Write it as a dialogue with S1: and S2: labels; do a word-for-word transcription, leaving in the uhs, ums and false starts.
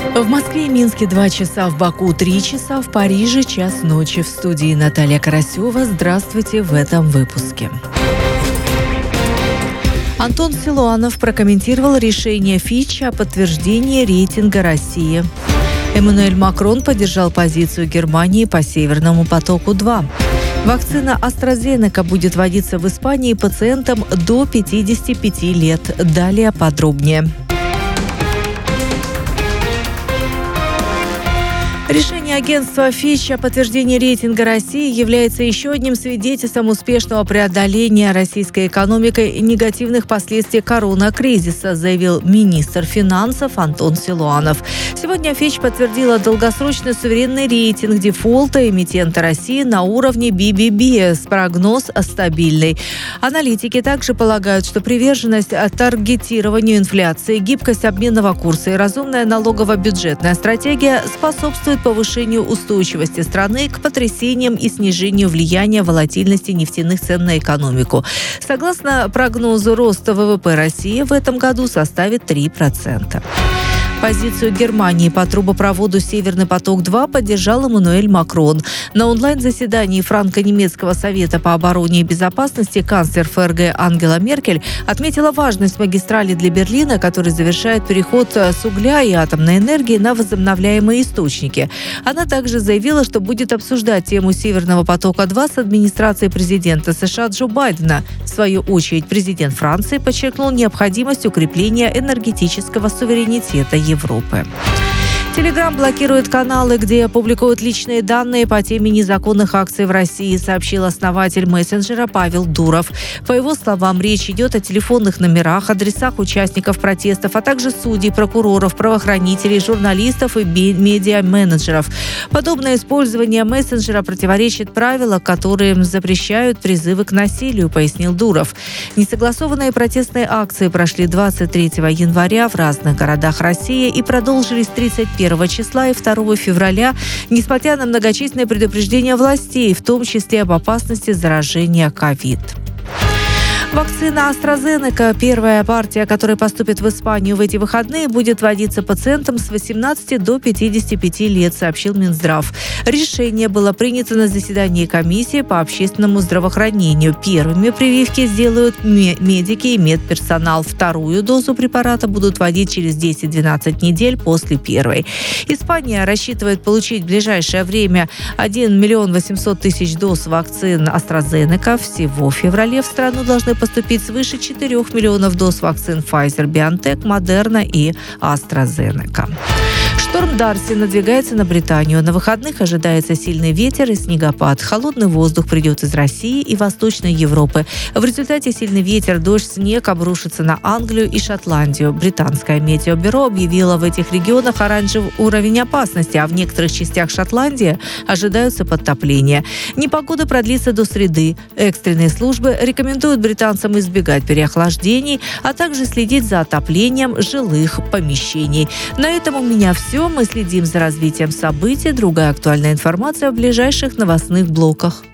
S1: В Москве и Минске два часа, в Баку три часа, в Париже час ночи. В студии Наталья Карасева. Здравствуйте в этом выпуске. Антон Силуанов прокомментировал решение Фитч о подтверждении рейтинга России. Эммануэль Макрон поддержал позицию Германии по Северному потоку-два. Вакцина AstraZeneca будет вводиться в Испании пациентам до пятидесяти пяти лет. Далее подробнее. Решение агентства Фитч о подтверждении рейтинга России является еще одним свидетельством успешного преодоления российской экономикой негативных последствий коронакризиса, заявил министр финансов Антон Силуанов. Сегодня Фитч подтвердила долгосрочный суверенный рейтинг дефолта эмитента России на уровне би би би с прогноз стабильный. Аналитики также полагают, что приверженность таргетированию инфляции, гибкость обменного курса и разумная налогово-бюджетная стратегия способствуют повышению устойчивости страны к потрясениям и снижению влияния волатильности нефтяных цен на экономику. Согласно прогнозу, рост вэ вэ пэ России в этом году составит три процента. Позицию Германии по трубопроводу «Северный поток-два» поддержал Эммануэль Макрон. На онлайн-заседании Франко-немецкого совета по обороне и безопасности канцлер эф эр гэ Ангела Меркель отметила важность магистрали для Берлина, который завершает переход с угля и атомной энергии на возобновляемые источники. Она также заявила, что будет обсуждать тему «Северного потока-два» с администрацией президента США Джо Байдена. В свою очередь, президент Франции подчеркнул необходимость укрепления энергетического суверенитета Европы. Телеграм блокирует каналы, где публикуют личные данные по теме незаконных акций в России, сообщил основатель мессенджера Павел Дуров. По его словам, речь идет о телефонных номерах, адресах участников протестов, а также судей, прокуроров, правоохранителей, журналистов и медиа-менеджеров. Подобное использование мессенджера противоречит правилам, которые запрещают призывы к насилию, пояснил Дуров. Несогласованные протестные акции прошли двадцать третьего января в разных городах России и продолжились тридцать первого числа и второго февраля, несмотря на многочисленные предупреждения властей, в том числе об опасности заражения ковид. Вакцина AstraZeneca, первая партия, которая поступит в Испанию в эти выходные, будет вводиться пациентам с восемнадцати до пятидесяти пяти лет, сообщил Минздрав. Решение было принято на заседании комиссии по общественному здравоохранению. Первыми прививки сделают медики и медперсонал. Вторую дозу препарата будут вводить через десять-двенадцать недель после первой. Испания рассчитывает получить в ближайшее время один миллион восемьсот тысяч доз вакцин AstraZeneca. Всего в феврале в страну должны поступить свыше четырёх миллионов доз вакцин Pfizer-BioNTech, Moderna и AstraZeneca. Шторм Дарси надвигается на Британию. На выходных ожидается сильный ветер и снегопад. Холодный воздух придет из России и Восточной Европы. В результате сильный ветер, дождь, снег обрушится на Англию и Шотландию. Британское метеобюро объявило в этих регионах оранжевый уровень опасности, а в некоторых частях Шотландии ожидаются подтопления. Непогода продлится до среды. Экстренные службы рекомендуют британцам избегать переохлаждений, а также следить за отоплением жилых помещений. На этом у меня все. Мы следим за развитием событий. Другая актуальная информация в ближайших новостных блоках.